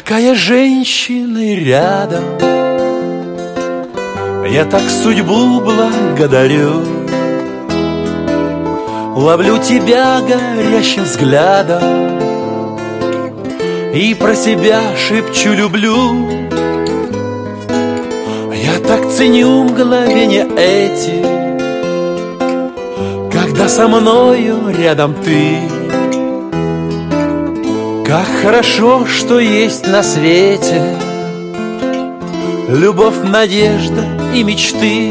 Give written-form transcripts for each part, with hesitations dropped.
Какая женщина рядом, я так судьбу благодарю. Ловлю тебя горящим взглядом и про себя шепчу люблю. Я так ценю мгновения эти, когда со мною рядом ты. Как хорошо, что есть на свете любовь, надежда и мечты.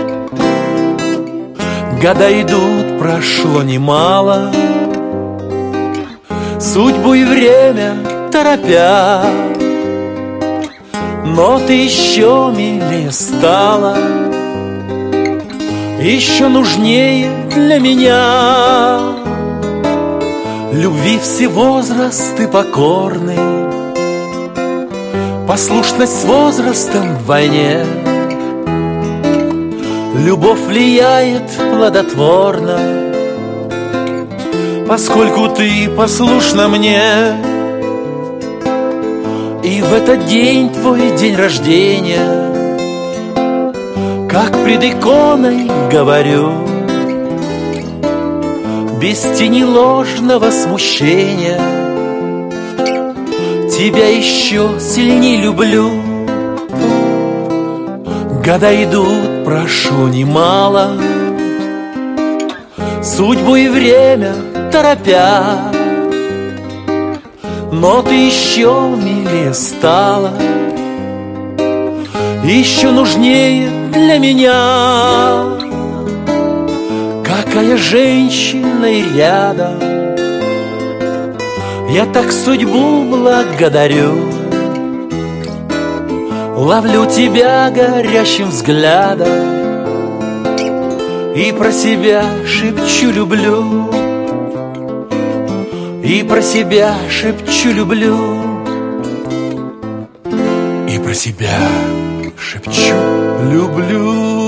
Года идут, прошло немало, судьбу и время торопя, но ты еще милее стала, еще нужнее для меня. Любви все возрасты покорны, послушность с возрастом вдвойне. Любовь влияет плодотворно, поскольку ты послушна мне. И в этот день, твой день рождения, как пред иконой говорю, без тени ложного смущения, тебя еще сильней люблю. Года идут, прошло немало, судьбу и время торопя, но ты еще милее стала, еще нужнее для меня. Какая женщина и рядом, я так судьбу благодарю. Ловлю тебя горящим взглядом и про себя шепчу люблю. И про себя шепчу люблю. И про себя шепчу люблю.